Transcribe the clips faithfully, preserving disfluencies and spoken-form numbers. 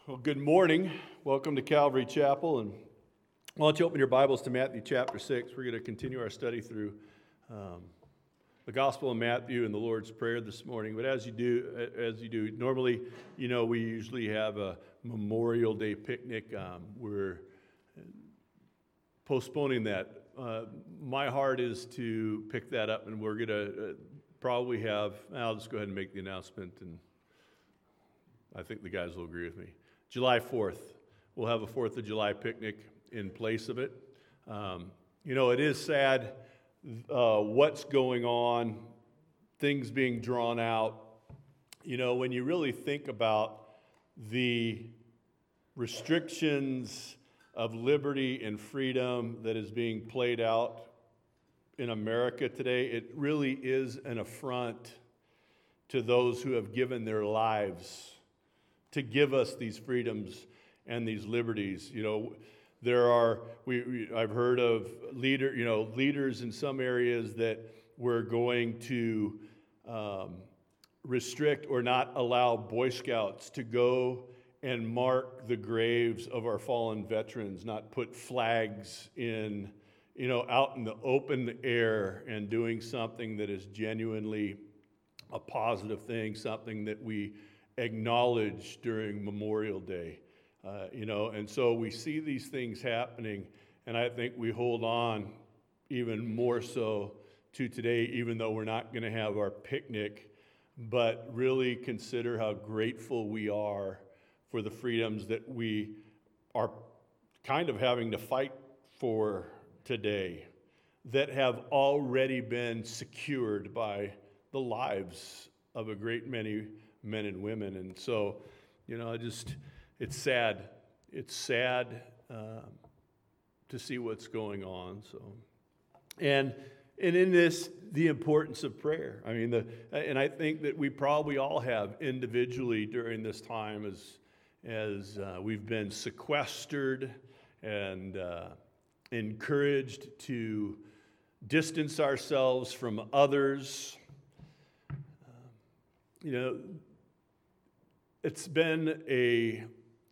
Well, good morning. Welcome to Calvary Chapel. And why don't you open your Bibles to Matthew chapter six? We're going to continue our study through um, the Gospel of Matthew and the Lord's Prayer this morning. But as you do, as you do, normally, you know, we usually have a Memorial Day picnic. Um, we're postponing that. Uh, my heart is to pick that up, and we're going to uh, probably have. I'll just go ahead and make the announcement, and I think the guys will agree with me. July fourth, we'll have a fourth of July picnic in place of it. Um, you know, it is sad uh, what's going on, things being drawn out. You know, when you really think about the restrictions of liberty and freedom that is being played out in America today, it really is an affront to those who have given their lives to give us these freedoms and these liberties. You know, there are, we, we I've heard of leader, you know, leaders in some areas that we're going to um, restrict or not allow Boy Scouts to go and mark the graves of our fallen veterans, not put flags in, you know, out in the open air and doing something that is genuinely a positive thing, something that we acknowledge during Memorial Day, uh, you know, and so we see these things happening, and I think we hold on even more so to today, even though we're not going to have our picnic, but really consider how grateful we are for the freedoms that we are kind of having to fight for today, that have already been secured by the lives of a great many men and women. And so, you know, I just, it's sad. It's sad um, to see what's going on. So, and and in this, the importance of prayer. I mean, the and I think that we probably all have individually during this time as as uh, we've been sequestered and uh, encouraged to distance ourselves from others. Um, you know. It's been a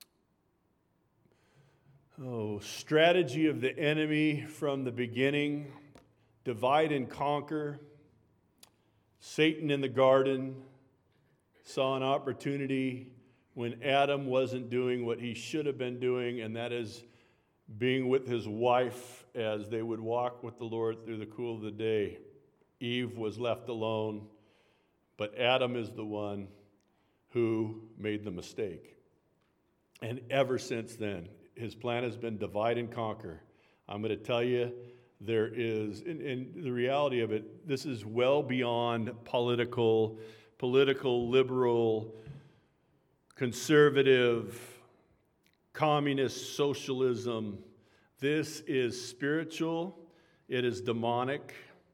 oh, strategy of the enemy from the beginning. Divide and conquer. Satan in the garden saw an opportunity when Adam wasn't doing what he should have been doing, and that is being with his wife as they would walk with the Lord through the cool of the day. Eve was left alone, but Adam is the one who made the mistake. And ever since then, his plan has been divide and conquer. I'm going to tell you, there is, and, and the reality of it, this is well beyond political, political, liberal, conservative, communist socialism. This is spiritual, it is demonic,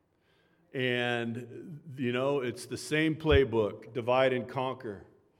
and, you know, it's the same playbook, divide and conquer.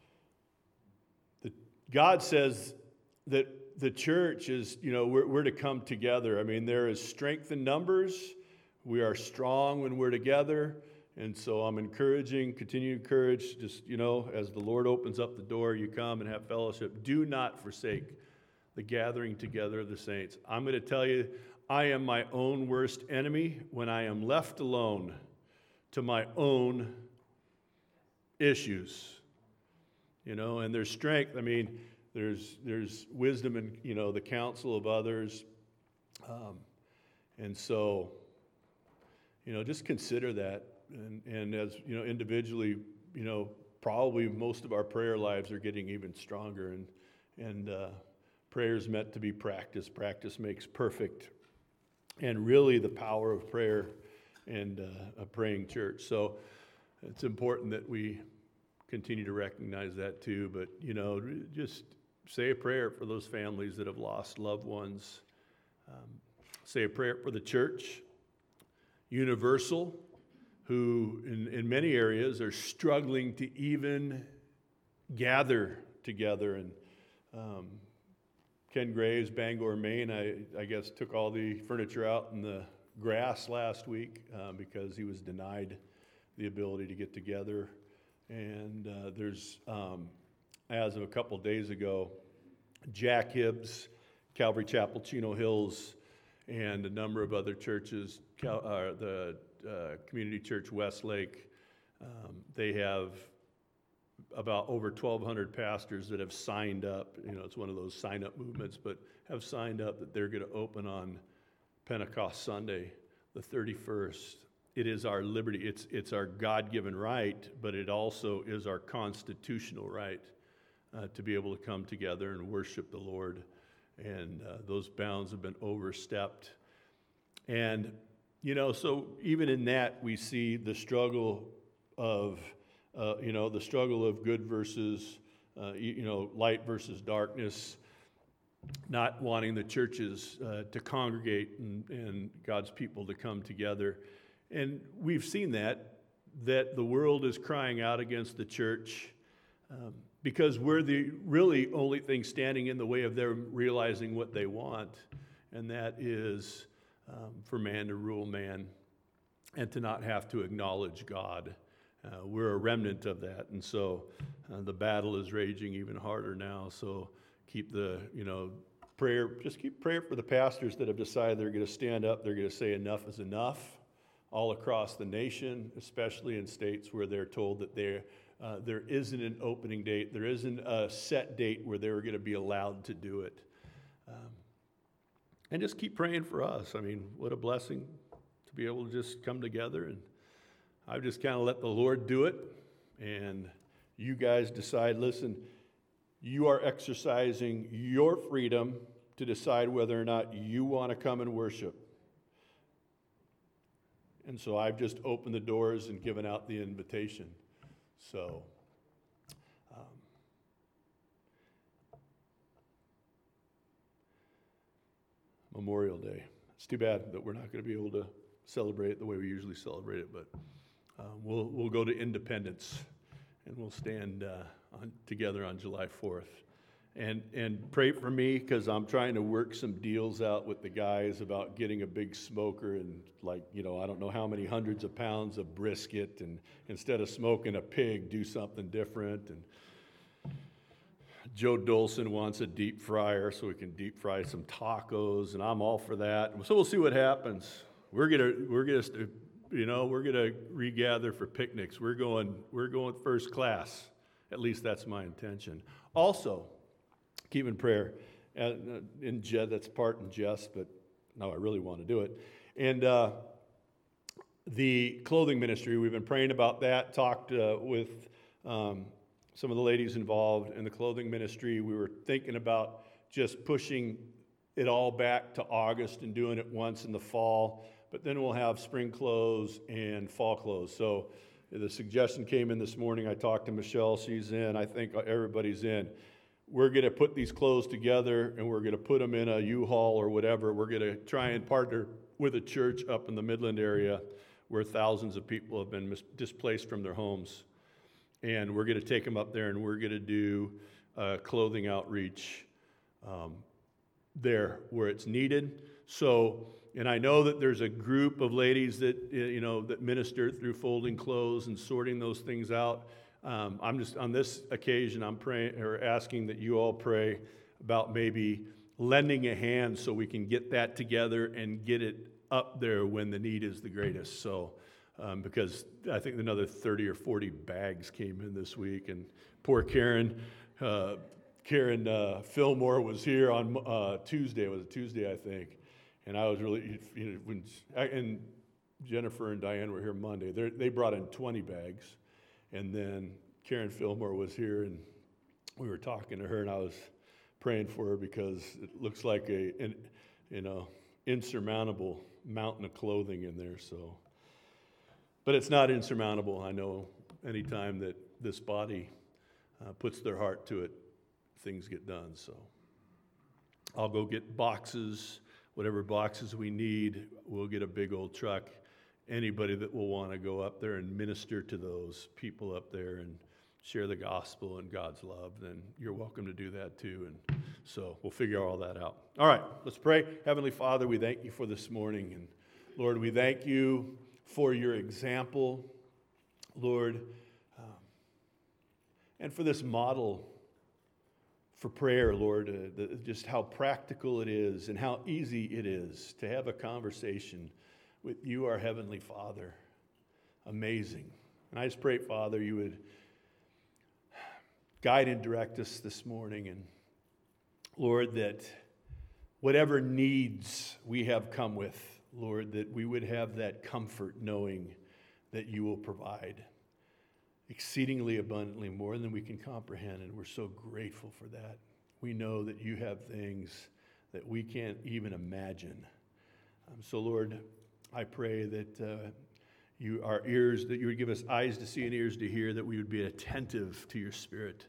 God says that the church is, you know, we're, we're to come together. I mean, there is strength in numbers. We are strong when we're together. And so I'm encouraging, continue to encourage, just, you know, as the Lord opens up the door, you come and have fellowship. Do not forsake the gathering together of the saints. I'm going to tell you, I am my own worst enemy when I am left alone to my own issues. You know, and there's strength. I mean, there's there's wisdom in, you know, the counsel of others. Um, and so, you know, just consider that. And, and as, you know, individually, you know, probably most of our prayer lives are getting even stronger. And, and uh, prayer is meant to be practiced. Practice makes perfect. And really the power of prayer and uh, a praying church. So it's important that we continue to recognize that too, but, you know, just say a prayer for those families that have lost loved ones. Um, say a prayer for the church, Universal, who in, in many areas are struggling to even gather together. And um, Ken Graves, Bangor, Maine, I, I guess took all the furniture out in the grass last week uh, because he was denied the ability to get together. And uh, there's, um, as of a couple days ago, Jack Hibbs, Calvary Chapel, Chino Hills, and a number of other churches, Cal, uh, the uh, Community Church Westlake. Um, they have about over twelve hundred pastors that have signed up. You know, it's one of those sign-up movements, but have signed up that they're going to open on Pentecost Sunday, the thirty-first. It is our liberty. It's, it's our God-given right, but it also is our constitutional right uh, to be able to come together and worship the Lord. And uh, those bounds have been overstepped. And, you know, so even in that, we see the struggle of, uh, you know, the struggle of good versus, uh, you, you know, light versus darkness, not wanting the churches uh, to congregate and, and God's people to come together. And we've seen that, that the world is crying out against the church um, because we're the really only thing standing in the way of their realizing what they want, and that is um, for man to rule man and to not have to acknowledge God. Uh, we're a remnant of that, and so uh, the battle is raging even harder now. So keep the, you know, prayer, just keep prayer for the pastors that have decided they're going to stand up, they're going to say enough is enough all across the nation, especially in states where they're told that they're, uh, there isn't an opening date, there isn't a set date where they're going to be allowed to do it. Um, and just keep praying for us. I mean, what a blessing to be able to just come together, and I've just kind of let the Lord do it, and you guys decide, listen, you are exercising your freedom to decide whether or not you want to come and worship. And so I've just opened the doors and given out the invitation. So, um, Memorial Day. It's too bad that we're not going to be able to celebrate it the way we usually celebrate it, but um, we'll we'll go to Independence, and we'll stand uh, on, together on July fourth. And and pray for me, because I'm trying to work some deals out with the guys about getting a big smoker and, like, you know, I don't know how many hundreds of pounds of brisket, and instead of smoking a pig, do something different. And Joe Dolson wants a deep fryer so we can deep fry some tacos, and I'm all for that. So we'll see what happens. We're gonna we're gonna you know we're gonna regather for picnics. We're going we're going first class. At least that's my intention. Also, keep in prayer, uh, in jest, that's part in jest, but no, I really want to do it. And uh, the clothing ministry, we've been praying about that, talked uh, with um, some of the ladies involved in the clothing ministry. We were thinking about just pushing it all back to August and doing it once in the fall, but then we'll have spring clothes and fall clothes. So the suggestion came in this morning. I talked to Michelle, she's in, I think everybody's in. We're going to put these clothes together, and we're going to put them in a U-Haul or whatever. We're going to try and partner with a church up in the Midland area where thousands of people have been mis- displaced from their homes. And we're going to take them up there, and we're going to do uh, clothing outreach um, there where it's needed. So, and I know that there's a group of ladies that, you know, that minister through folding clothes and sorting those things out. Um, I'm just, on this occasion, I'm praying or asking that you all pray about maybe lending a hand so we can get that together and get it up there when the need is the greatest. So, um, because I think another thirty or forty bags came in this week, and poor Karen, uh, Karen uh, Fillmore was here on uh, Tuesday. It was a Tuesday, I think, and I was really, you know, when and Jennifer and Diane were here Monday. They're, they brought in twenty bags. And then Karen Fillmore was here, and we were talking to her, and I was praying for her because it looks like a, an, you know, insurmountable mountain of clothing in there. So, but it's not insurmountable. I know anytime that this body uh, puts their heart to it, things get done. So, I'll go get boxes, whatever boxes we need. We'll get a big old truck. Anybody that will want to go up there and minister to those people up there and share the gospel and God's love, then you're welcome to do that too. And so we'll figure all that out. All right, let's pray. Heavenly Father, we thank you for this morning. And Lord, we thank you for your example, Lord, um, and for this model for prayer, Lord, uh, the, just how practical it is and how easy it is to have a conversation with you, our Heavenly Father. Amazing. And I just pray, Father, you would guide and direct us this morning. And Lord, that whatever needs we have come with, Lord, that we would have that comfort knowing that you will provide exceedingly abundantly more than we can comprehend. And we're so grateful for that. We know that you have things that we can't even imagine. Um, so, Lord, I pray that uh, you, our ears, that you would give us eyes to see and ears to hear, that we would be attentive to your Spirit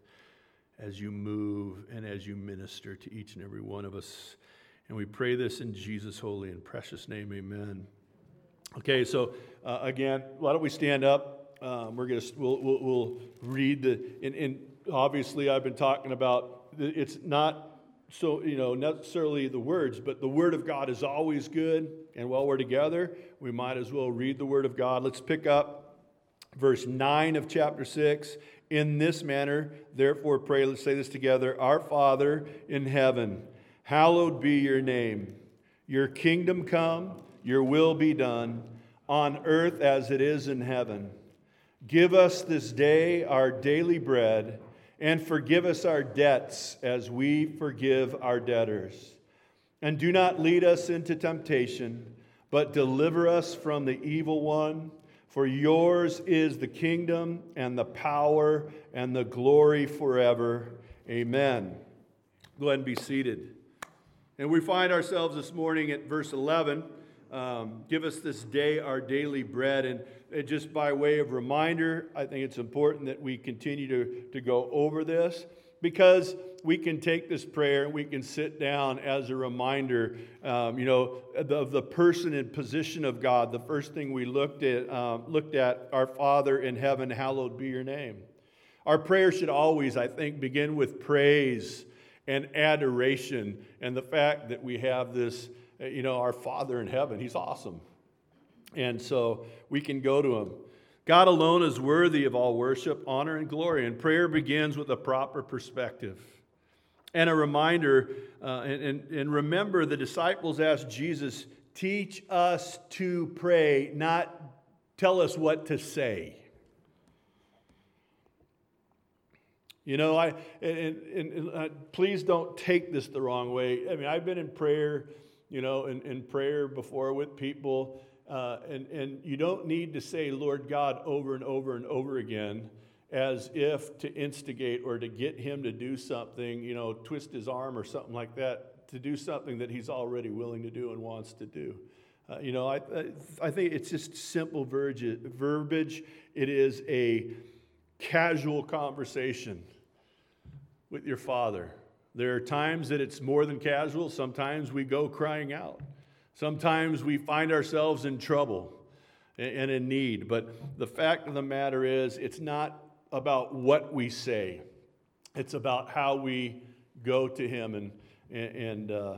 as you move and as you minister to each and every one of us. And we pray this in Jesus' holy and precious name, amen. Okay, so uh, again, why don't we stand up? Um, we're gonna we'll, we'll we'll read the and, and obviously I've been talking about it's not so you know necessarily the words, but the Word of God is always good. And while we're together, we might as well read the Word of God. Let's pick up verse nine of chapter six. In this manner, therefore, pray. Let's say this together. Our Father in heaven, hallowed be your name. Your kingdom come. Your will be done on earth as it is in heaven. Give us this day our daily bread, and forgive us our debts as we forgive our debtors. And do not lead us into temptation, but deliver us from the evil one. For yours is the kingdom and the power and the glory forever. Amen. Go ahead and be seated. And we find ourselves this morning at verse eleven. Um, give us this day our daily bread. And uh, just by way of reminder, I think it's important that we continue to, to go over this, because we can take this prayer and we can sit down as a reminder, um, you know, of the, the person and position of God. The first thing we looked at, um, looked at, our Father in heaven, hallowed be your name. Our prayer should always, I think, begin with praise and adoration, and the fact that we have this, you know, our Father in heaven. He's awesome. And so we can go to him. God alone is worthy of all worship, honor, and glory. And prayer begins with a proper perspective. And a reminder, uh, and, and, and remember, the disciples asked Jesus, teach us to pray, not tell us what to say. You know, I and, and, and uh, please don't take this the wrong way. I mean, I've been in prayer, you know, in, in prayer before with people, uh, and, and you don't need to say, Lord God, over and over and over again, as if to instigate or to get him to do something, you know, twist his arm or something like that, to do something that he's already willing to do and wants to do. Uh, you know, I, I think it's just simple verbiage. It is a casual conversation with your Father. There are times that it's more than casual. Sometimes we go crying out. Sometimes we find ourselves in trouble and in need. But the fact of the matter is, it's not about what we say. It's about how we go to him and, and uh,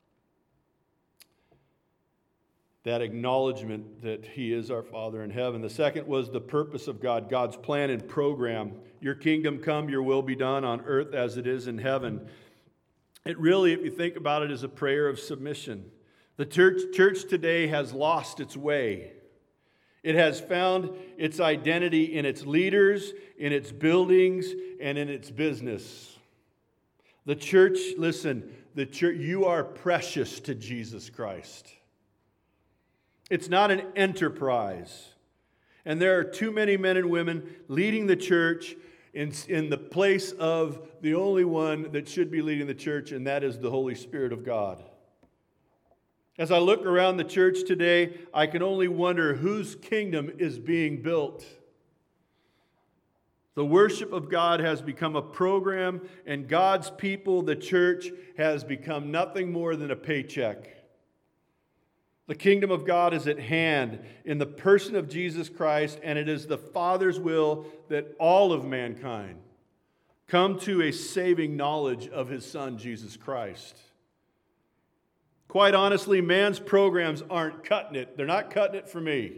that acknowledgement that he is our Father in heaven. The second was the purpose of God, God's plan and program. Your kingdom come, your will be done on earth as it is in heaven. It really, if you think about it, is a prayer of submission. The church, church today has lost its way. It has found its identity in its leaders, in its buildings, and in its business. The church, listen, the church, you are precious to Jesus Christ. It's not an enterprise. And there are too many men and women leading the church in, in the place of the only one that should be leading the church, and that is the Holy Spirit of God. As I look around the church today, I can only wonder whose kingdom is being built. The worship of God has become a program, and God's people, the church, has become nothing more than a paycheck. The kingdom of God is at hand in the person of Jesus Christ, and it is the Father's will that all of mankind come to a saving knowledge of his Son, Jesus Christ. Quite honestly, man's programs aren't cutting it. They're not cutting it for me.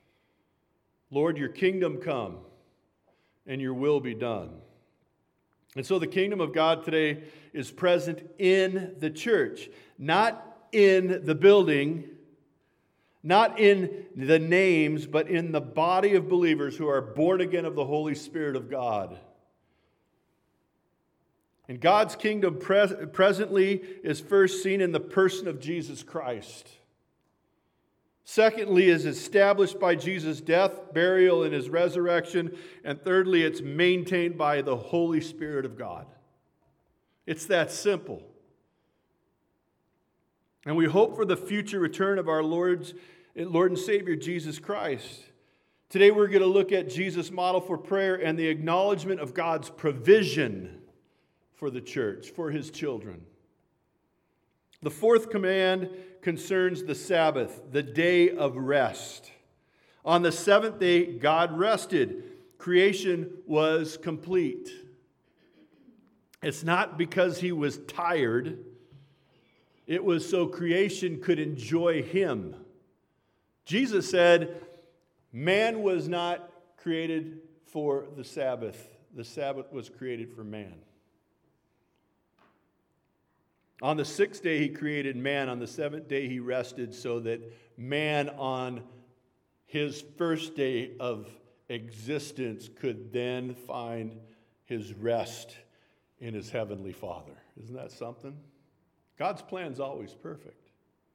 Lord, your kingdom come, and your will be done. And so the kingdom of God today is present in the church, not in the building, not in the names, but in the body of believers who are born again of the Holy Spirit of God. And God's kingdom pres- presently is first seen in the person of Jesus Christ. Secondly, is established by Jesus' death, burial, and his resurrection. And thirdly, it's maintained by the Holy Spirit of God. It's that simple. And we hope for the future return of our Lord's, Lord and Savior, Jesus Christ. Today we're going to look at Jesus' model for prayer and the acknowledgement of God's provision for the church, for his children. The fourth command concerns the Sabbath, the day of rest. On the seventh day, God rested. Creation was complete. It's not because he was tired. It was so creation could enjoy him. Jesus said, man was not created for the Sabbath. The Sabbath was created for man. On the sixth day, he created man. On the seventh day, he rested so that man on his first day of existence could then find his rest in his heavenly Father. Isn't that something? God's plan is always perfect.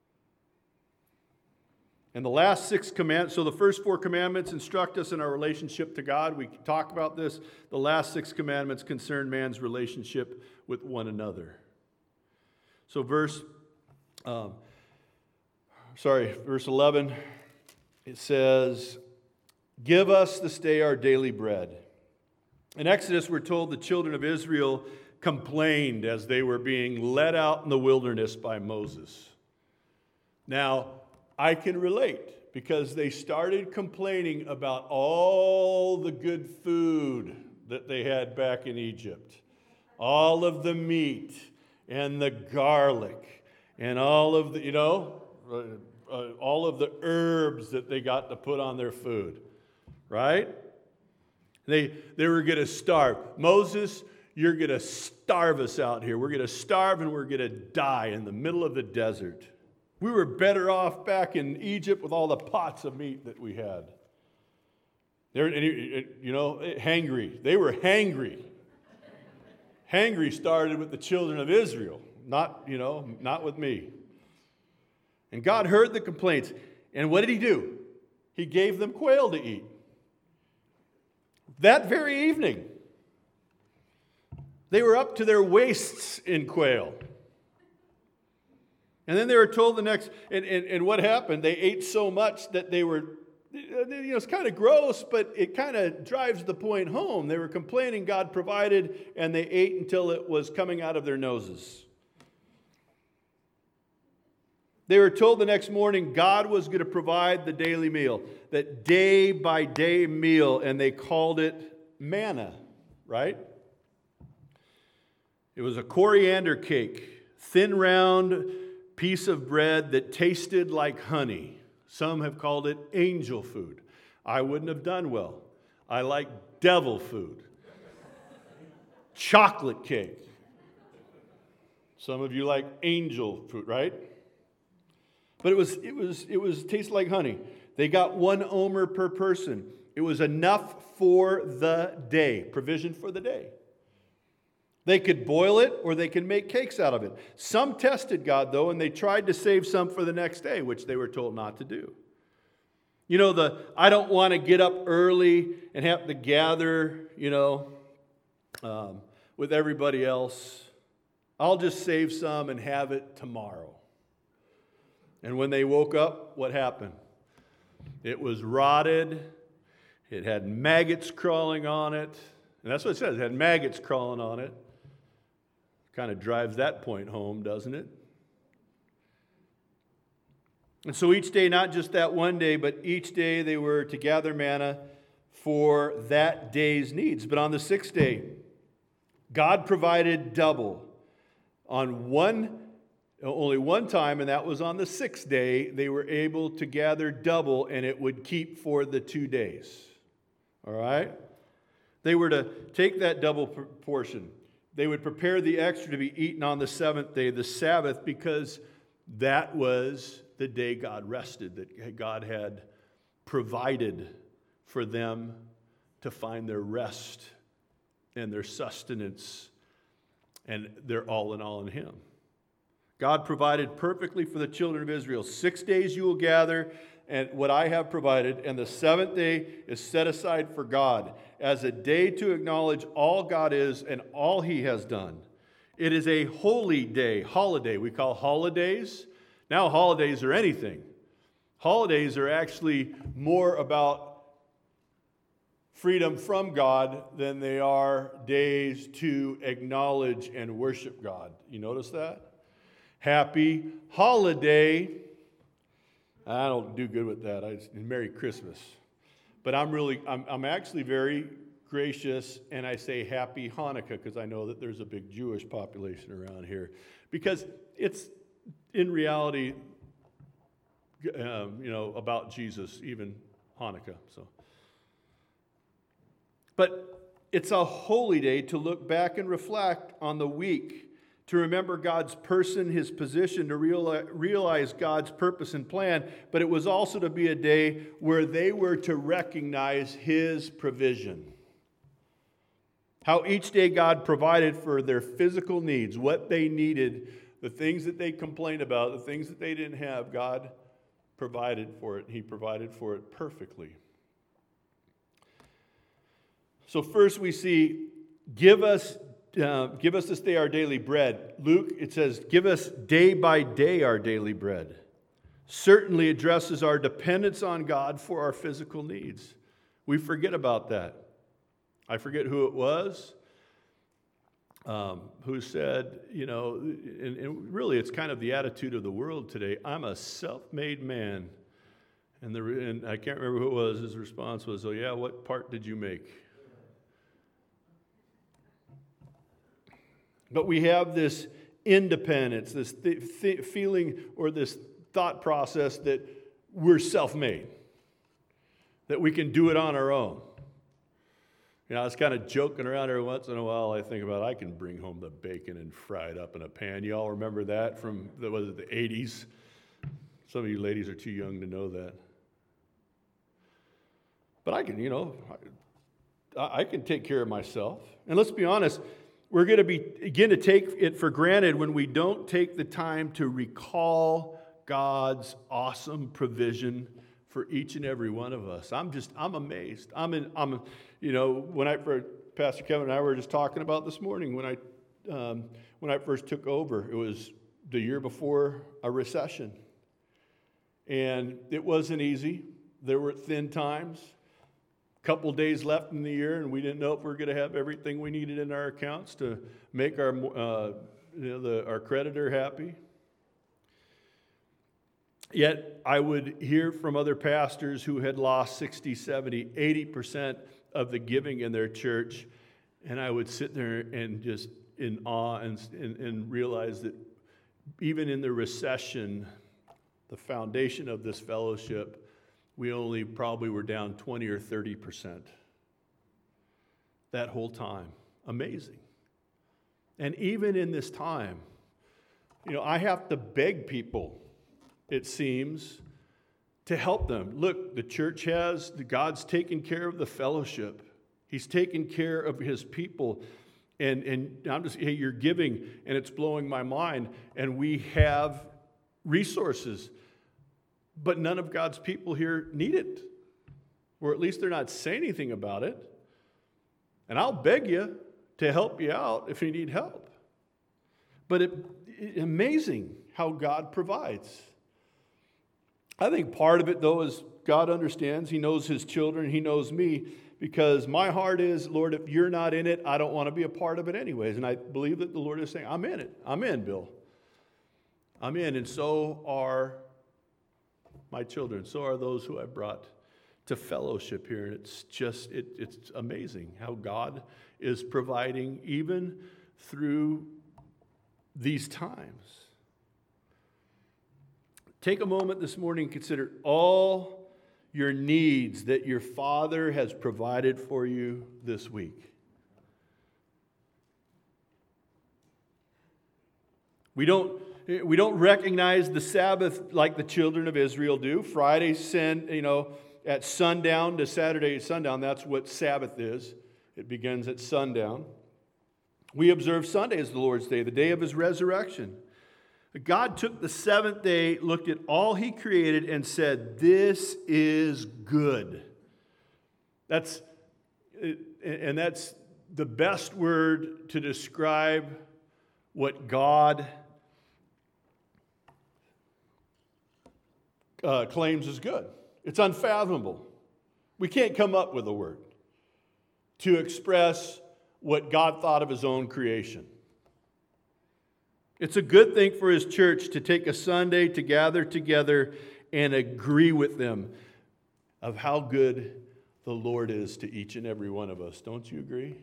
And the last six commandments, so the first four commandments instruct us in our relationship to God. We talk about this. The last six commandments concern man's relationship with one another. So verse, um, sorry, verse eleven, it says, give us this day our daily bread. In Exodus, we're told the children of Israel complained as they were being led out in the wilderness by Moses. Now, I can relate because they started complaining about all the good food that they had back in Egypt, all of the meat and the garlic, and all of the, you know, uh, uh, all of the herbs that they got to put on their food, right? They, they were going to starve. Moses, you're going to starve us out here. We're going to starve and we're going to die in the middle of the desert. We were better off back in Egypt with all the pots of meat that we had. They're, you know, hangry. They were hangry. Hangry started with the children of Israel, not, you know, not with me. And God heard the complaints. And what did he do? He gave them quail to eat. That very evening, they were up to their waists in quail. And then they were told the next, and, and, and what happened? They ate so much that they were, you know, it's kind of gross, but it kind of drives the point home. They were complaining, God provided, and they ate until it was coming out of their noses. They were told the next morning God was going to provide the daily meal, that day by day meal, and they called it manna, right? It was a coriander cake, thin, round piece of bread that tasted like honey. Some have called it angel food. I wouldn't have done well. I like devil food. Chocolate cake. Some of you like angel food, right? But it was it was it was tasted like honey. They got one omer per person. It was enough for the day, provision for the day. They could boil it or they could make cakes out of it. Some tested God, though, and they tried to save some for the next day, which they were told not to do. You know, the I don't want to get up early and have to gather, you know, um, with everybody else. I'll just save some and have it tomorrow. And when they woke up, what happened? It was rotted. It had maggots crawling on it. And that's what it says. It had maggots crawling on it. Kind of drives that point home, doesn't it? And so each day, not just that one day, but each day they were to gather manna for that day's needs. But on the sixth day, God provided double. On one, only one time, and that was on the sixth day, they were able to gather double, and it would keep for the two days. All right? They were to take that double portion. They would prepare the extra to be eaten on the seventh day, the Sabbath, because that was the day God rested, that God had provided for them to find their rest and their sustenance and their all in all in Him. God provided perfectly for the children of Israel. Six days you will gather, and what I have provided, and the seventh day is set aside for God as a day to acknowledge all God is and all He has done. It is a holy day, holiday. We call holidays. Now holidays are anything. Holidays are actually more about freedom from God than they are days to acknowledge and worship God. You notice that? Happy holiday. I don't do good with that. I Merry Christmas. But I'm really, I'm, I'm actually very gracious, and I say Happy Hanukkah because I know that there's a big Jewish population around here. Because it's, in reality, um, you know, about Jesus, even Hanukkah. So, but it's a holy day to look back and reflect on the week, to remember God's person, His position, to realize God's purpose and plan, but it was also to be a day where they were to recognize His provision. How each day God provided for their physical needs, what they needed, the things that they complained about, the things that they didn't have, God provided for it. He provided for it perfectly. So first we see, give us Uh, give us this day our daily bread. Luke, it says, give us day by day our daily bread. Certainly addresses our dependence on God for our physical needs. We forget about that. I forget who it was um, who said, you know, and, and really it's kind of the attitude of the world today. I'm a self-made man. And, the, and I can't remember who it was. His response was, oh yeah, what part did you make? But we have this independence, this th- th- feeling or this thought process that we're self-made, that we can do it on our own. You know, I was kind of joking around every once in a while. I think about I can bring home the bacon and fry it up in a pan. You all remember that from the, was it the eighties? Some of you ladies are too young to know that. But I can, you know, I, I can take care of myself. And let's be honest, we're going to begin to take it for granted when we don't take the time to recall God's awesome provision for each and every one of us. I'm just, I'm amazed. I'm in, I'm, you know, when I, Pastor Kevin and I were just talking about this morning, when I, um, when I first took over, it was the year before a recession. And it wasn't easy. There were thin times. Couple days left in the year, and we didn't know if we were going to have everything we needed in our accounts to make our uh, you know, the, our creditor happy. Yet I would hear from other pastors who had lost sixty, seventy, eighty percent of the giving in their church, and I would sit there and just in awe and, and, and realize that even in the recession, the foundation of this fellowship, we only probably were down twenty or thirty percent that whole time. Amazing. And even in this time, you know, I have to beg people, it seems, to help them. Look, the church has, God's taken care of the fellowship. He's taken care of His people. And, and I'm just, hey, you're giving, and it's blowing my mind. And we have resources. But none of God's people here need it. Or at least they're not saying anything about it. And I'll beg you to help you out if you need help. But it, it, amazing how God provides. I think part of it, though, is God understands. He knows His children. He knows me. Because my heart is, Lord, if you're not in it, I don't want to be a part of it anyways. And I believe that the Lord is saying, I'm in it. I'm in, Bill. I'm in. And so are my children, so are those who I brought to fellowship here. And it's just, it, it's amazing how God is providing even through these times. Take a moment this morning and consider all your needs that your Father has provided for you this week. We don't, we don't recognize the Sabbath like the children of Israel do. Friday, sin, you know, at sundown to Saturday at sundown, that's what Sabbath is. It begins at sundown. We observe Sunday as the Lord's Day, the day of his resurrection. God took the seventh day, looked at all he created, and said, "This is good." That's, and that's the best word to describe what God uh, claims is good. It's unfathomable. We can't come up with a word to express what God thought of his own creation. It's a good thing for his church to take a Sunday to gather together and agree with them of how good the Lord is to each and every one of us. Don't you agree?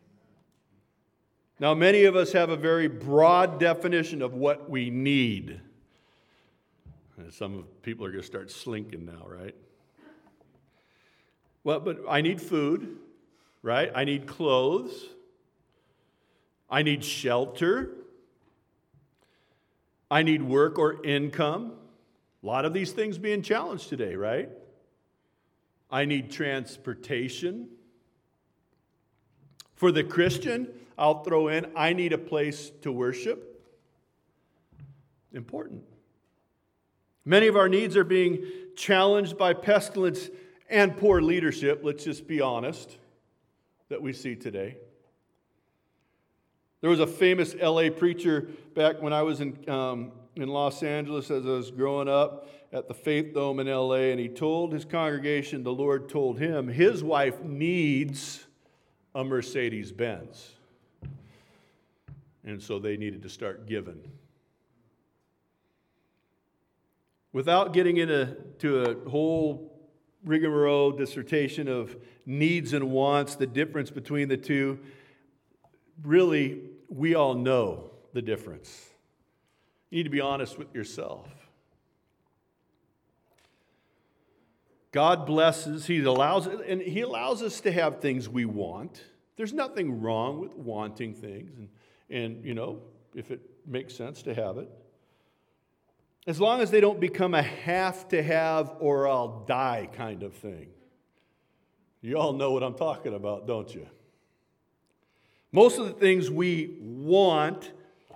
Now, many of us have a very broad definition of what we need. And some people are going to start slinking now, right? Well, but I need food, right? I need clothes. I need shelter. I need work or income. A lot of these things being challenged today, right? I need transportation. For the Christian, I'll throw in, I need a place to worship. Important. Many of our needs are being challenged by pestilence and poor leadership, let's just be honest, that we see today. There was a famous L A preacher back when I was in, um, in Los Angeles as I was growing up at the Faith Dome in L A, and he told his congregation, the Lord told him, his wife needs a Mercedes-Benz. And so they needed to start giving. Without getting into to a whole rigmarole dissertation of needs and wants, the difference between the two, really, we all know the difference. You need to be honest with yourself. God blesses, He allows, and He allows us to have things we want. There's nothing wrong with wanting things, and, and you know, if it makes sense to have it. As long as they don't become a have to have or I'll die kind of thing. You all know what I'm talking about, don't you? Most of the things we want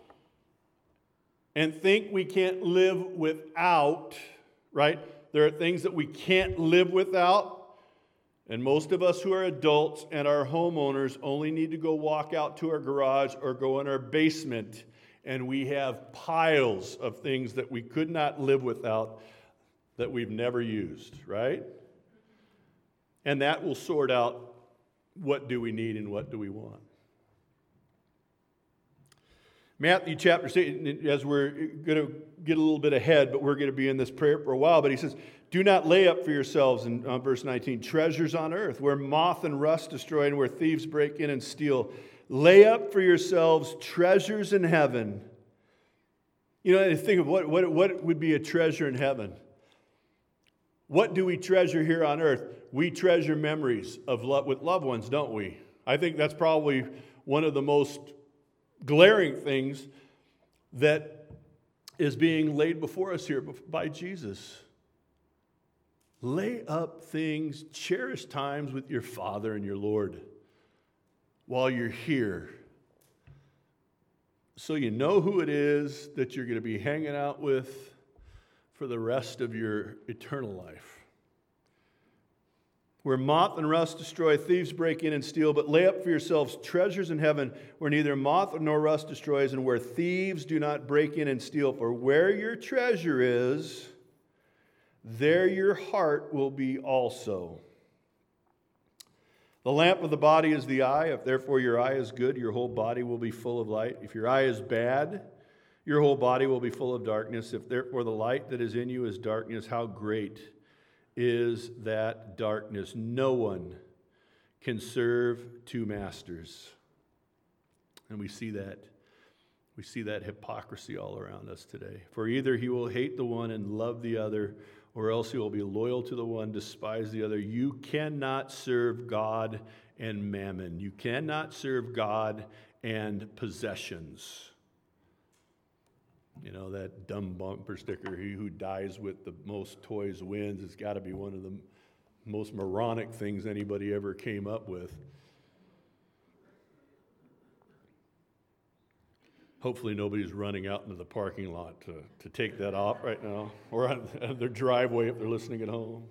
and think we can't live without, right? There are things that we can't live without. And most of us who are adults and are homeowners only need to go walk out to our garage or go in our basement, and we have piles of things that we could not live without that we've never used, right? And that will sort out what do we need and what do we want. Matthew chapter six, as we're going to get a little bit ahead, but we're going to be in this prayer for a while, but he says, do not lay up for yourselves, in uh, verse nineteen, treasures on earth, where moth and rust destroy and where thieves break in and steal. Lay up for yourselves treasures in heaven. You know, think of what, what, what would be a treasure in heaven. What do we treasure here on earth? We treasure memories of love, with loved ones, don't we? I think that's probably one of the most glaring things that is being laid before us here by Jesus. Lay up things, cherish times with your Father and your Lord while you're here, so you know who it is that you're going to be hanging out with for the rest of your eternal life. Where moth and rust destroy, thieves break in and steal, but lay up for yourselves treasures in heaven where neither moth nor rust destroys and where thieves do not break in and steal. For where your treasure is, there your heart will be also. The lamp of the body is the eye. If therefore your eye is good, your whole body will be full of light. If your eye is bad, your whole body will be full of darkness. If therefore the light that is in you is darkness, how great is that darkness? No one can serve two masters. And we see that. We see that hypocrisy all around us today. For either he will hate the one and love the other, or else he will be loyal to the one, despise the other. You cannot serve God and mammon. You cannot serve God and possessions. You know, that dumb bumper sticker, he who dies with the most toys wins. It's got to be one of the most moronic things anybody ever came up with. Hopefully nobody's running out into the parking lot to, to take that off right now, or on their driveway if they're listening at home.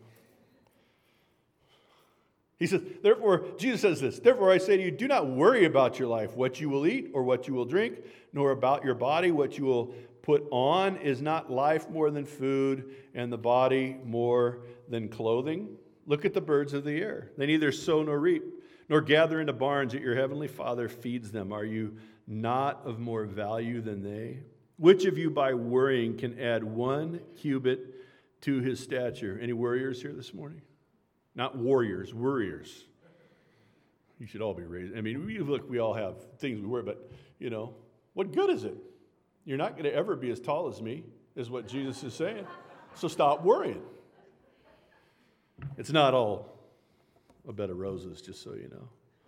He says, therefore, Jesus says this, therefore I say to you, do not worry about your life, what you will eat or what you will drink, nor about your body, what you will put on. Is not life more than food, and the body more than clothing? Look at the birds of the air. They neither sow nor reap, nor gather into barns, yet your heavenly Father feeds them. Are you not of more value than they? Which of you by worrying can add one cubit to his stature? Any worriers here this morning? Not warriors, worriers. You should all be raised. I mean, we look, we all have things we worry, but, you know, what good is it? You're not going to ever be as tall as me, is what Jesus is saying. So stop worrying. It's not all a bed of roses, just so you know.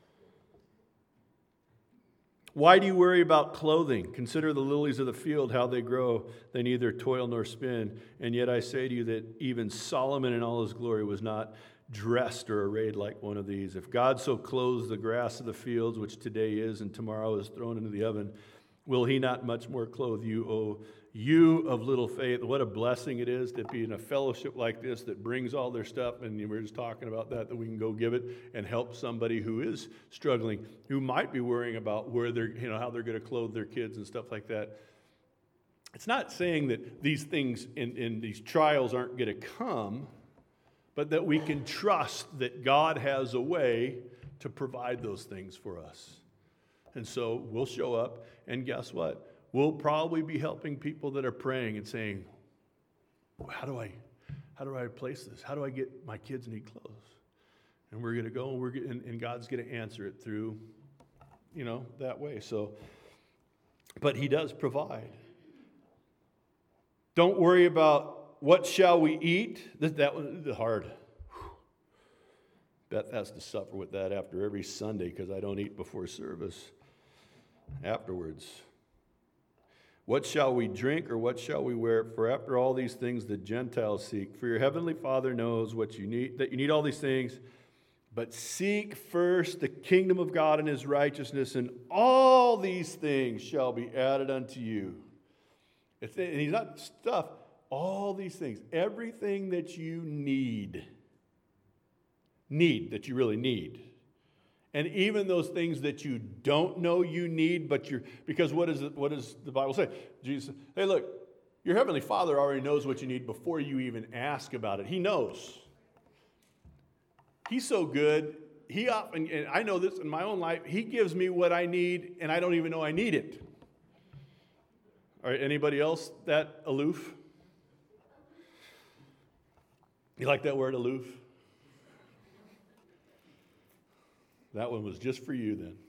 Why do you worry about clothing? Consider the lilies of the field, how they grow. They neither toil nor spin. And yet I say to you that even Solomon in all his glory was not dressed or arrayed like one of these. If God so clothes the grass of the fields, which today is and tomorrow is thrown into the oven, will he not much more clothe you, O you of little faith? What a blessing it is to be in a fellowship like this that brings all their stuff, and we were just talking about that, that we can go give it and help somebody who is struggling, who might be worrying about where they're, you know, how they're going to clothe their kids and stuff like that. It's not saying that these things in, in these trials aren't going to come, but that we can trust that God has a way to provide those things for us. And so we'll show up, and guess what? We'll probably be helping people that are praying and saying, how do I, how do I replace this? How do I get my kids need clothes? And we're going to go, and we're getting, and God's going to answer it through, you know, that way. So, but He does provide. Don't worry about what shall we eat. That, that was hard. Whew. Beth has to suffer with that after every Sunday because I don't eat before service. Afterwards. What shall we drink, or what shall we wear? For after all these things the Gentiles seek. For your heavenly Father knows what you need, that you need all these things. But seek first the kingdom of God and His righteousness, and all these things shall be added unto you. It's, and He's not stuff. All these things, everything that you need, need that you really need. And even those things that you don't know you need, but you're, because what, is it, what does the Bible say? Jesus said, hey, look, your heavenly Father already knows what you need before you even ask about it. He knows. He's so good. He often, and I know this in my own life, He gives me what I need, and I don't even know I need it. All right, anybody else that aloof? You like that word, aloof? That one was just for you then.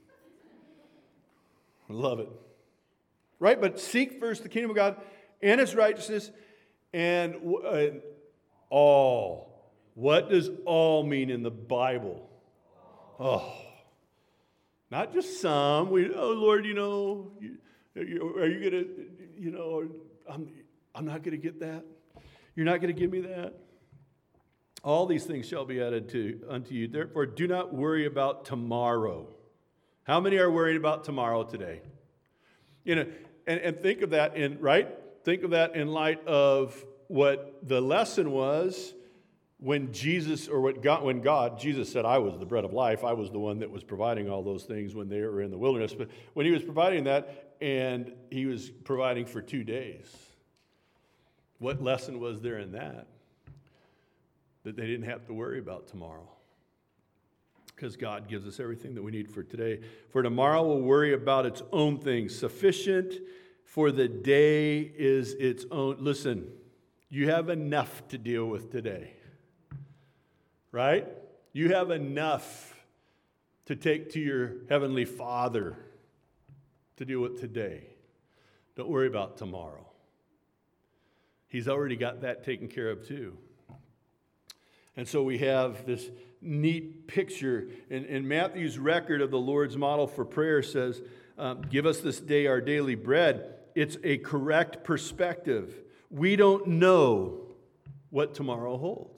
I love it. Right? But seek first the kingdom of God and His righteousness, and uh, all. What does all mean in the Bible? Oh. Not just some. We, oh, Lord, you know, you, are you going to, you know, I'm, I'm not going to get that. You're not going to give me that. All these things shall be added to unto you. Therefore, do not worry about tomorrow. How many are worried about tomorrow today? You know, and, and think of that in, right? Think of that in light of what the lesson was when Jesus, or what God, when God, Jesus said, I was the bread of life. I was the one that was providing all those things when they were in the wilderness. But when He was providing that, and He was providing for two days, what lesson was there in that? That they didn't have to worry about tomorrow. Because God gives us everything that we need for today. For tomorrow will worry about its own things. Sufficient for the day is its own. Listen, you have enough to deal with today. Right? You have enough to take to your heavenly Father to deal with today. Don't worry about tomorrow. He's already got that taken care of too. And so we have this neat picture. And, and Matthew's record of the Lord's model for prayer says, um, give us this day our daily bread. it's a correct perspective. We don't know what tomorrow holds.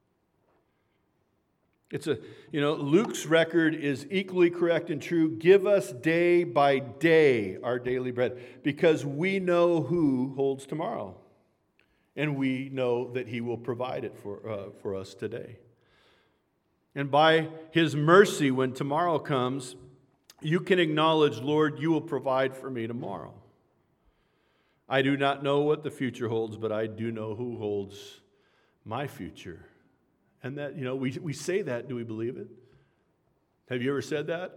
It's a, you know, Luke's record is equally correct and true. Give us day by day our daily bread, because we know who holds tomorrow. And we know that he will provide it for, uh, for us today. And by his mercy, when tomorrow comes, you can acknowledge, Lord, you will provide for me tomorrow. I do not know what the future holds, but I do know who holds my future. And that, you know, we, we say that. Do we believe it? Have you ever said that?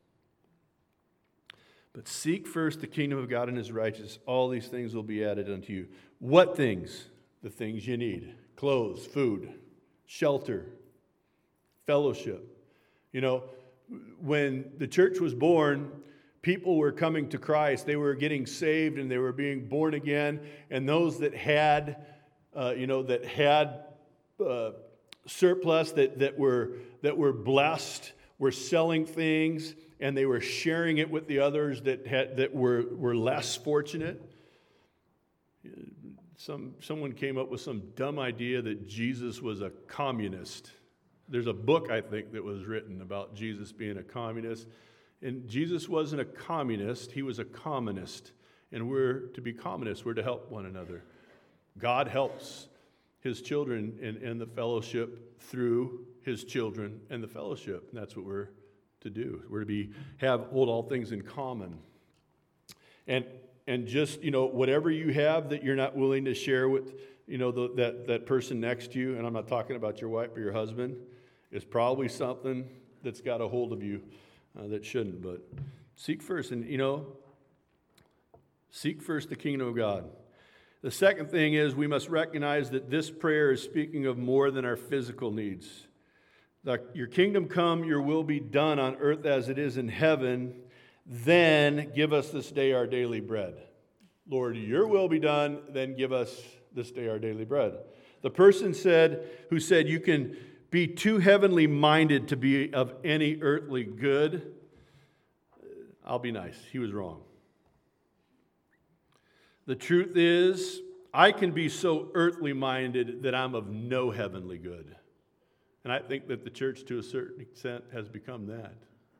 But seek first the kingdom of God and his righteousness. All these things will be added unto you. What things? The things you need. Clothes, food, shelter, fellowship. You know, when the church was born, people were coming to Christ. They were getting saved and they were being born again. And those that had, uh, you know, that had uh, surplus, that, that were that were blessed, were selling things, and they were sharing it with the others that had that were were less fortunate. Some someone came up with some dumb idea that Jesus was a communist. There's a book, I think, that was written about Jesus being a communist. And Jesus wasn't a communist, he was a commonist. And we're to be communists, we're to help one another. God helps his children in, in the fellowship through his children and the fellowship. And that's what we're to do. We're to be have hold all things in common. And and just, you know, whatever you have that you're not willing to share with, you know, the, that, that person next to you, and I'm not talking about your wife or your husband, is probably something that's got a hold of you uh, that shouldn't. But seek first, and, you know, seek first the kingdom of God. The second thing is we must recognize that this prayer is speaking of more than our physical needs. That your kingdom come, your will be done on earth as it is in heaven. Then give us this day our daily bread. Lord, your will be done, then give us this day our daily bread. The person said, who said you can be too heavenly minded to be of any earthly good, I'll be nice. He was wrong. The truth is, I can be so earthly minded that I'm of no heavenly good. And I think that the church, to a certain extent, has become that.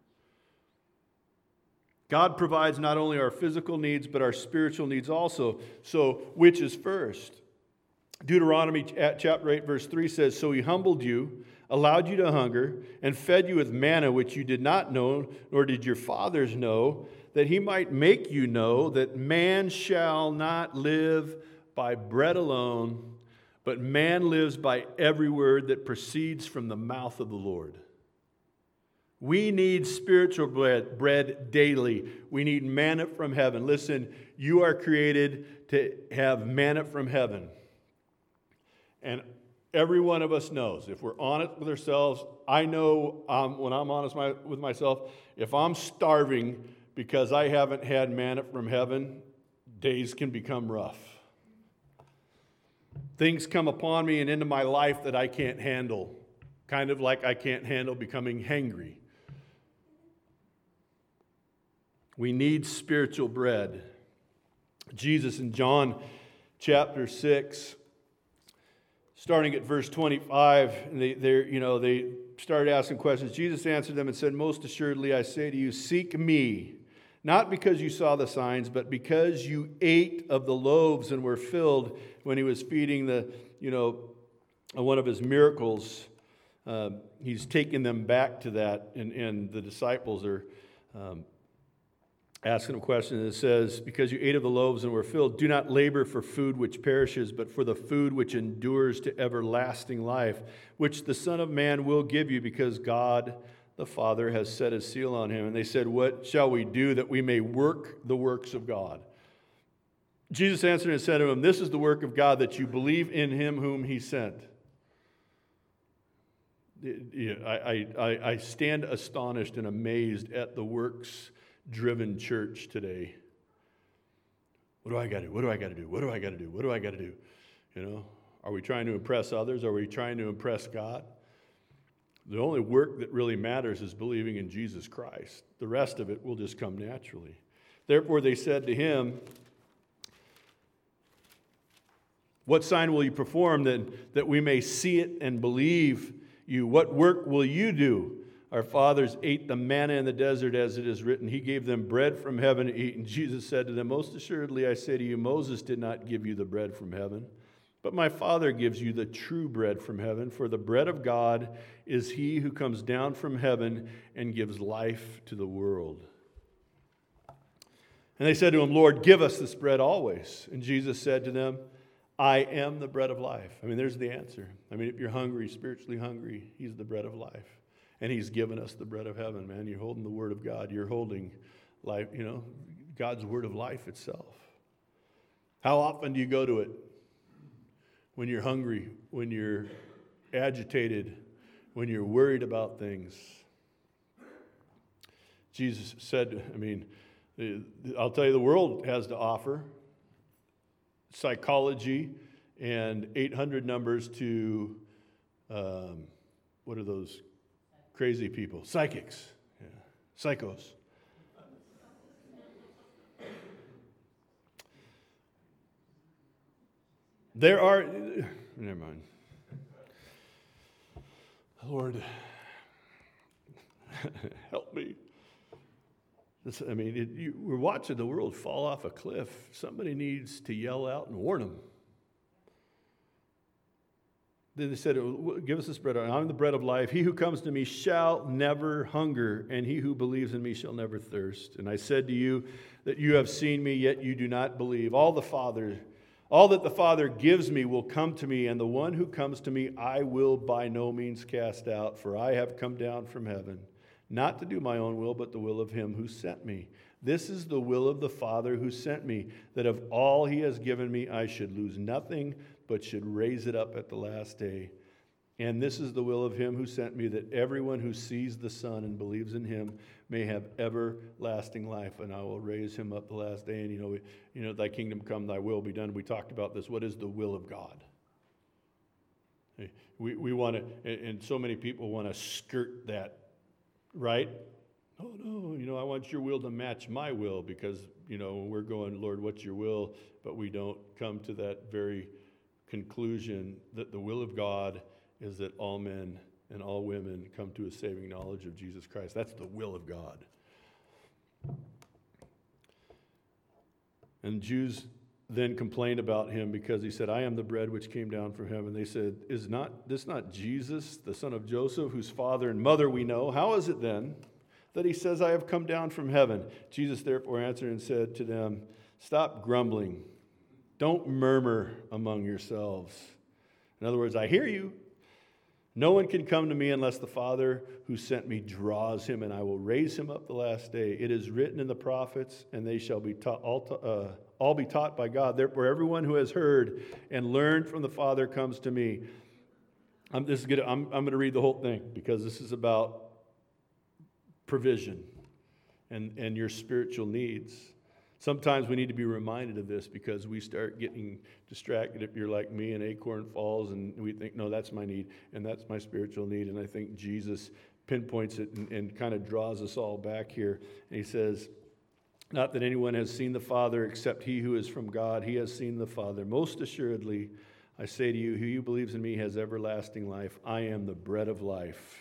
God provides not only our physical needs, but our spiritual needs also. So, which is first? Deuteronomy chapter eight, verse three says, "So he humbled you, allowed you to hunger, and fed you with manna which you did not know, nor did your fathers know, that he might make you know that man shall not live by bread alone, but man lives by every word that proceeds from the mouth of the Lord." We need spiritual bread, bread daily. We need manna from heaven. Listen, you are created to have manna from heaven. And every one of us knows, if we're honest with ourselves, I know um, when I'm honest my, with myself, if I'm starving because I haven't had manna from heaven, days can become rough. Things come upon me and into my life that I can't handle, kind of like I can't handle becoming hangry. We need spiritual bread. Jesus in John chapter six, starting at verse twenty-five, and they, they, you know, they started asking questions. Jesus answered them and said, "Most assuredly I say to you, seek me, not because you saw the signs, but because you ate of the loaves and were filled." When he was feeding the, you know, one of his miracles, uh, he's taking them back to that, and, and the disciples are um, asking him a question, and it says, "Because you ate of the loaves and were filled, do not labor for food which perishes, but for the food which endures to everlasting life, which the Son of Man will give you, because God the Father has set his seal on him." And they said, "What shall we do that we may work the works of God?" Jesus answered and said to him, "This is the work of God, that you believe in him whom he sent." I, I, I stand astonished and amazed at the works-driven church today. What do I got to do? What do I got to do? What do I got to do? What do I got to do? You know, are we trying to impress others? Are we trying to impress God? The only work that really matters is believing in Jesus Christ. The rest of it will just come naturally. Therefore they said to him, What sign will you perform then that we may see it and believe you? What work will you do? Our fathers ate the manna in the desert, as it is written. He gave them bread from heaven to eat. And Jesus said to them, most assuredly I say to you, Moses did not give you the bread from heaven, but my Father gives you the true bread from heaven. For the bread of God is he who comes down from heaven and gives life to the world. And they said to him, Lord, give us this bread always. And Jesus said to them, I am the bread of life. I mean, there's the answer. I mean, if you're hungry, spiritually hungry, he's the bread of life. And he's given us the bread of heaven, man. You're holding the word of God. You're holding life, you know, God's word of life itself. How often do you go to it? When you're hungry, when you're agitated, when you're worried about things. Jesus said, I mean, I'll tell you, the world has to offer psychology and eight hundred numbers to, um, what are those crazy people? Psychics. Yeah. Psychos. There are, never mind. Lord, help me. This, I mean, it, you, we're watching the world fall off a cliff. Somebody needs to yell out and warn them. Then they said, give us this bread. I'm the bread of life. He who comes to me shall never hunger, and he who believes in me shall never thirst. And I said to you that you have seen me, yet you do not believe. All the Father, all that the Father gives me will come to me, and the one who comes to me I will by no means cast out, for I have come down from heaven, not to do my own will, but the will of him who sent me. This is the will of the Father who sent me, that of all he has given me I should lose nothing, but should raise it up at the last day. And this is the will of him who sent me, that everyone who sees the Son and believes in him may have everlasting life, and I will raise him up the last day. And you know, you know, thy kingdom come, thy will be done. We talked about this. What is the will of God? We we want to, and so many people want to skirt that. Right? Oh, no, you know, I want your will to match my will because, you know, we're going, Lord, what's your will? But we don't come to that very conclusion that the will of God is that all men and all women come to a saving knowledge of Jesus Christ. That's the will of God. And Jews then complained about him because he said, I am the bread which came down from heaven. They said, is not this not Jesus, the son of Joseph, whose father and mother we know? How is it then that he says, I have come down from heaven? Jesus therefore answered and said to them, stop grumbling. Don't murmur among yourselves. In other words, I hear you. No one can come to me unless the Father who sent me draws him, and I will raise him up the last day. It is written in the prophets, and they shall be taught, all, uh, all be taught by God. Therefore, everyone who has heard and learned from the Father comes to me. I'm, this is good. I'm, I'm going to read the whole thing because this is about provision and, and your spiritual needs. Sometimes we need to be reminded of this because we start getting distracted if you're like me in Acorn Falls and we think, no, that's my need and that's my spiritual need. And I think Jesus pinpoints it and, and kind of draws us all back here. And he says, not that anyone has seen the Father except he who is from God. He has seen the Father. Most assuredly, I say to you, who believes in me has everlasting life. I am the bread of life.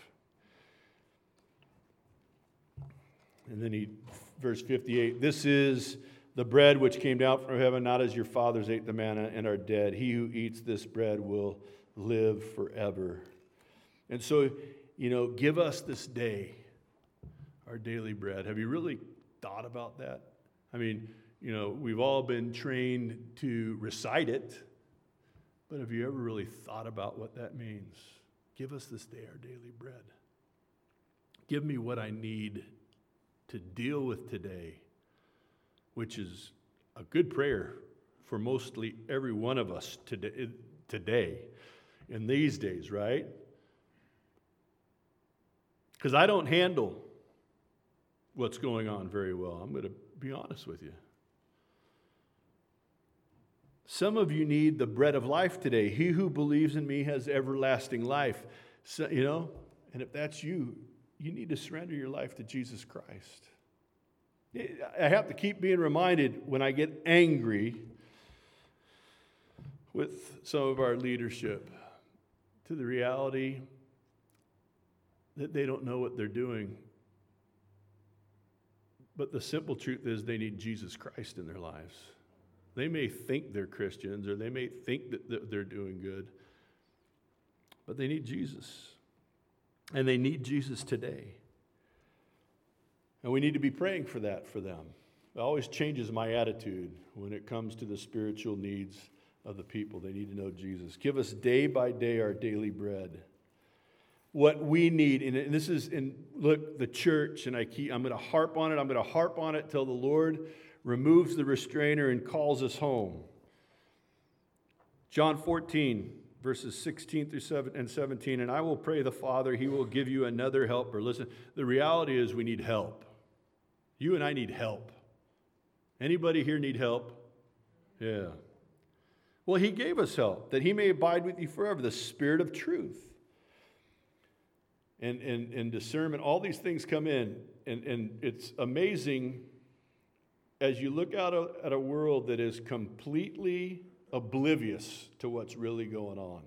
And then he, verse fifty-eight, this is the bread which came down from heaven, not as your fathers ate the manna and are dead. He who eats this bread will live forever. And so, you know, give us this day our daily bread. Have you really thought about that? I mean, you know, we've all been trained to recite it, but have you ever really thought about what that means? Give us this day our daily bread. Give me what I need to deal with today, which is a good prayer for mostly every one of us today, today in these days, right? Because I don't handle what's going on very well. I'm going to be honest with you. Some of you need the bread of life today. He who believes in me has everlasting life. So, you know, and if that's you, you need to surrender your life to Jesus Christ. I have to keep being reminded when I get angry, with some of our leadership to the reality that they don't know what they're doing. But the simple truth is they need Jesus Christ in their lives. They may think they're Christians or they may think that they're doing good, but they need Jesus. And they need Jesus today. And we need to be praying for that for them. It always changes my attitude when it comes to the spiritual needs of the people. They need to know Jesus. Give us day by day our daily bread. What we need, and this is in, look, the church, and I keep, I'm going to harp on it. I'm going to harp on it till the Lord removes the restrainer and calls us home. John fourteen, verses sixteen through seventeen, and I will pray the Father, he will give you another helper. Listen, the reality is we need help. You and I need help. Anybody here need help? Yeah. Well, he gave us help, that he may abide with you forever, the Spirit of truth. And, and, and discernment, all these things come in. And, and it's amazing as you look out at a world that is completely oblivious to what's really going on.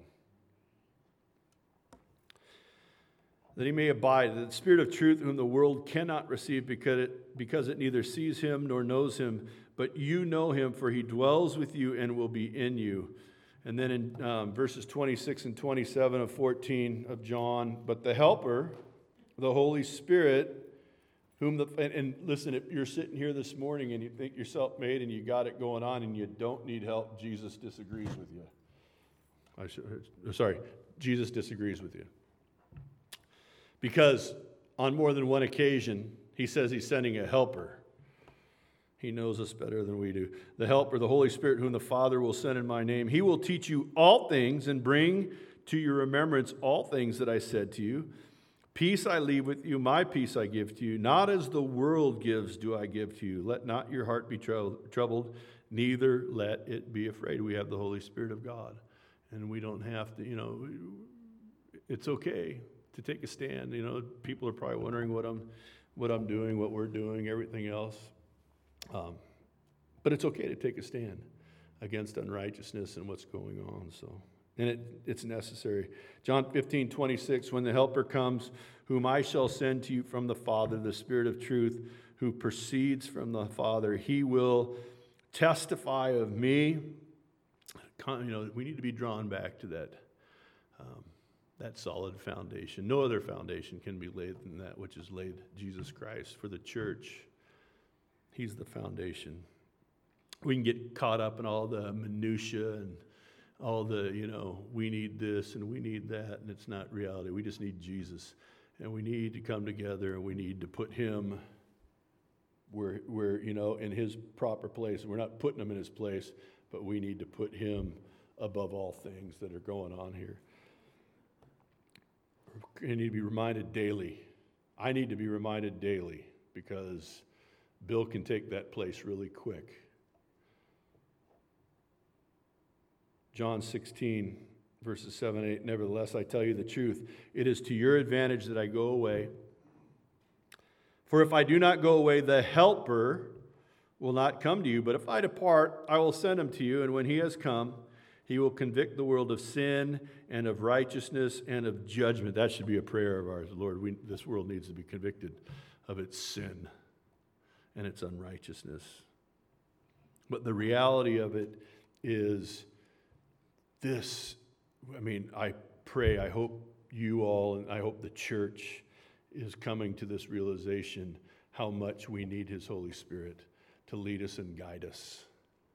That he may abide, the Spirit of truth whom the world cannot receive because it, because it neither sees him nor knows him, but you know him, for he dwells with you and will be in you. And then in um, verses twenty-six and twenty-seven of fourteen of John, but the Helper, the Holy Spirit, whom the, and, and listen, if you're sitting here this morning and you think you're self-made and you got it going on and you don't need help, Jesus disagrees with you. I should, sorry, Jesus disagrees with you. Because on more than one occasion, he says he's sending a helper. He knows us better than we do. The Helper, the Holy Spirit, whom the Father will send in my name. He will teach you all things and bring to your remembrance all things that I said to you. Peace I leave with you, my peace I give to you. Not as the world gives do I give to you. Let not your heart be troubled, neither let it be afraid. We have the Holy Spirit of God. And we don't have to, you know, it's okay to take a stand. You know, people are probably wondering what I'm, what I'm doing, what we're doing, everything else. Um, but it's okay to take a stand against unrighteousness and what's going on. So, and it, it's necessary. John fifteen, twenty-six, when the Helper comes, whom I shall send to you from the Father, the Spirit of truth, who proceeds from the Father, he will testify of me. You know, we need to be drawn back to that, um, that solid foundation. No other foundation can be laid than that which is laid Jesus Christ for the church. He's the foundation. We can get caught up in all the minutia and all the, you know, we need this and we need that, and it's not reality. We just need Jesus. And we need to come together and we need to put him where, where, you know, in his proper place. We're not putting him in his place, but we need to put him above all things that are going on here. You need to be reminded daily. I need to be reminded daily because Bill can take that place really quick. John sixteen, verses seven and eight, nevertheless, I tell you the truth. It is to your advantage that I go away. For if I do not go away, the Helper will not come to you. But if I depart, I will send him to you. And when he has come, he will convict the world of sin and of righteousness and of judgment. That should be a prayer of ours. Lord, we, this world needs to be convicted of its sin and its unrighteousness. But the reality of it is this. I mean, I pray, I hope you all, and I hope the church is coming to this realization how much we need his Holy Spirit to lead us and guide us.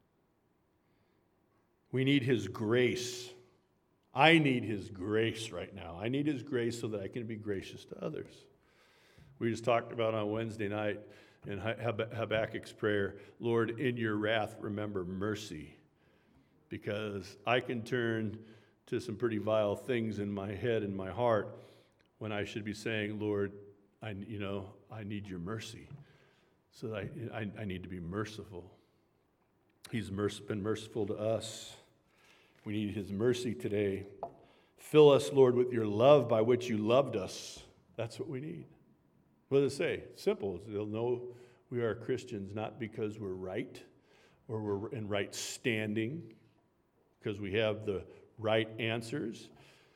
We need his grace. I need his grace right now. I need his grace so that I can be gracious to others. We just talked about on Wednesday night in Habakkuk's prayer, Lord, in your wrath, remember mercy. Because I can turn to some pretty vile things in my head and my heart when I should be saying, Lord, I, you know, I need your mercy. So that I, I, I need to be merciful. He's merc- been merciful to us. We need his mercy today. Fill us, Lord, with your love by which you loved us. That's what we need. What does it say? Simple. They'll know we are Christians not because we're right or we're in right standing, because we have the right answers.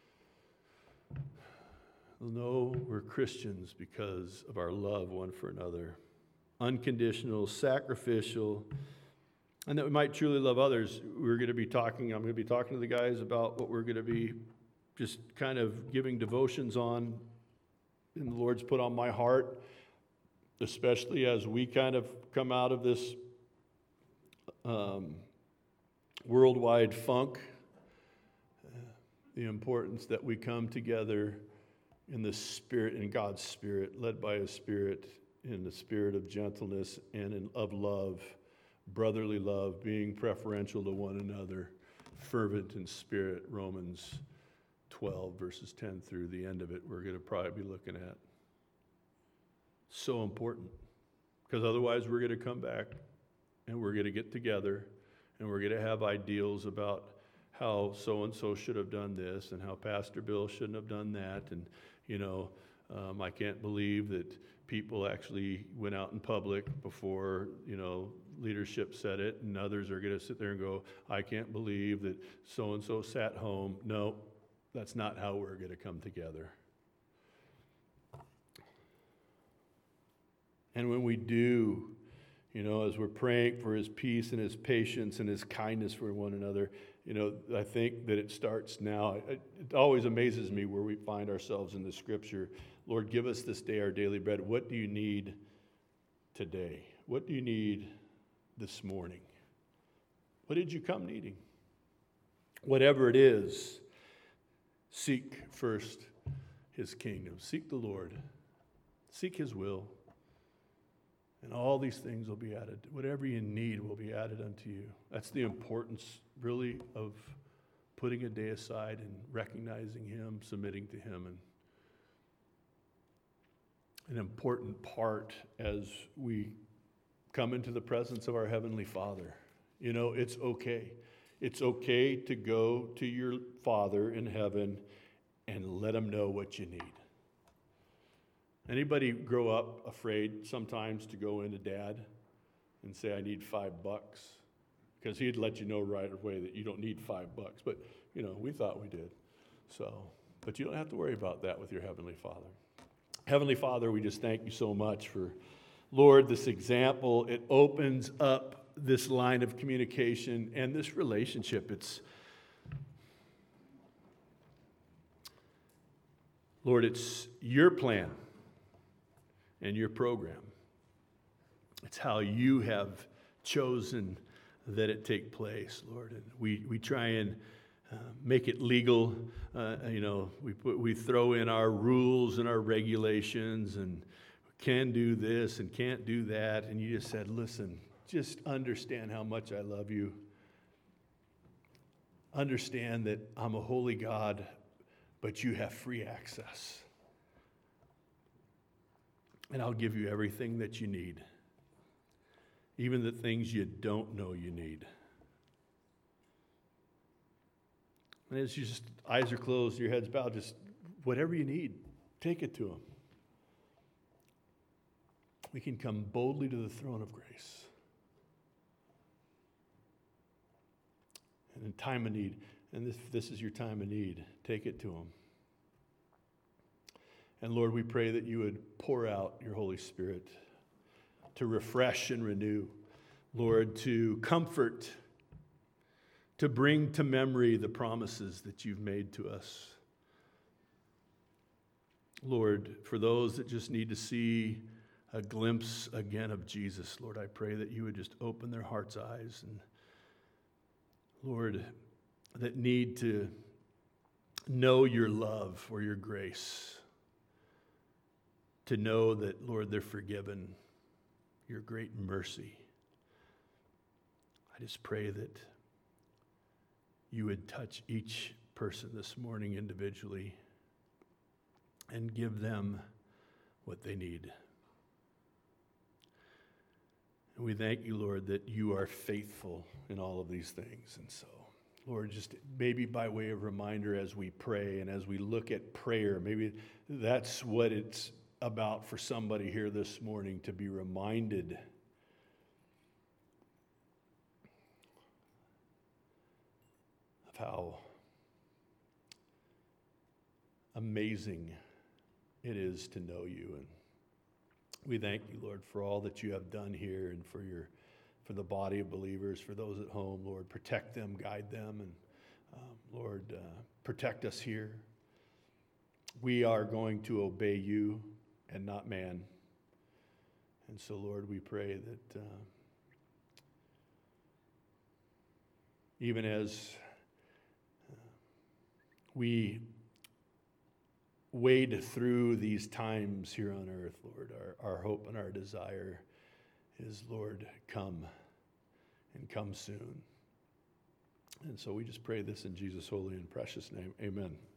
No, we're Christians because of our love one for another. Unconditional, sacrificial, and that we might truly love others. We're going to be talking, I'm going to be talking to the guys about what we're going to be just kind of giving devotions on, and the Lord's put on my heart, especially as we kind of come out of this um, worldwide funk, uh, the importance that we come together in the Spirit, in God's Spirit, led by His Spirit, in the spirit of gentleness and in, of love, brotherly love, being preferential to one another, fervent in spirit, Romans twelve, verses ten through the end of it, we're going to probably be looking at. So important, because otherwise we're going to come back and we're going to get together and we're going to have ideals about how so-and-so should have done this and how Pastor Bill shouldn't have done that. And, you know, um, I can't believe that people actually went out in public before, you know, leadership said it, and others are going to sit there and go, I can't believe that so-and-so sat home. No, that's not how we're going to come together. And when we do, you know, as we're praying for His peace and His patience and His kindness for one another, you know, I think that it starts now. It, it always amazes me where we find ourselves in the Scripture. Lord, give us this day our daily bread. What do you need today? What do you need this morning? What did you come needing? Whatever it is, seek first His kingdom. Seek the Lord. Seek His will. And all these things will be added. Whatever you need will be added unto you. That's the importance, really, of putting a day aside and recognizing Him, submitting to Him. And an important part as we come into the presence of our Heavenly Father. You know, it's okay. It's okay to go to your Father in heaven and let Him know what you need. Anybody grow up afraid sometimes to go into Dad and say, I need five bucks? Because he'd let you know right away that you don't need five bucks. But, you know, we thought we did. So, but you don't have to worry about that with your Heavenly Father. Heavenly Father, we just thank you so much for, Lord, this example. It opens up this line of communication and this relationship. It's, Lord, it's your plan and your program. It's how you have chosen that it take place, Lord. And we, we try and uh, make it legal. Uh, you know, we put, we throw in our rules and our regulations and can do this and can't do that. And you just said, listen, just understand how much I love you. Understand that I'm a holy God, but you have free access. And I'll give you everything that you need, even the things you don't know you need. And as you just, eyes are closed, your head's bowed, just whatever you need, take it to Him. We can come boldly to the throne of grace. And in time of need, and if this is your time of need, take it to Him. And Lord, we pray that you would pour out your Holy Spirit to refresh and renew, Lord, to comfort, to bring to memory the promises that you've made to us. Lord, for those that just need to see a glimpse again of Jesus, Lord, I pray that you would just open their hearts' eyes. And Lord, that need to know your love or your grace, to know that, Lord, they're forgiven, your great mercy. I just pray that you would touch each person this morning individually and give them what they need. And we thank you, Lord, that you are faithful in all of these things. And so, Lord, just maybe by way of reminder as we pray and as we look at prayer, maybe that's what it's about for somebody here this morning, to be reminded of how amazing it is to know you. And we thank you, Lord, for all that you have done here and for your for the body of believers, for those at home. Lord, protect them, guide them, and um, Lord, uh, protect us here. We are going to obey you and not man. And so, Lord, we pray that uh, even as uh, we wade through these times here on earth, Lord, our, our hope and our desire is, Lord, come and come soon. And so we just pray this in Jesus' holy and precious name. Amen.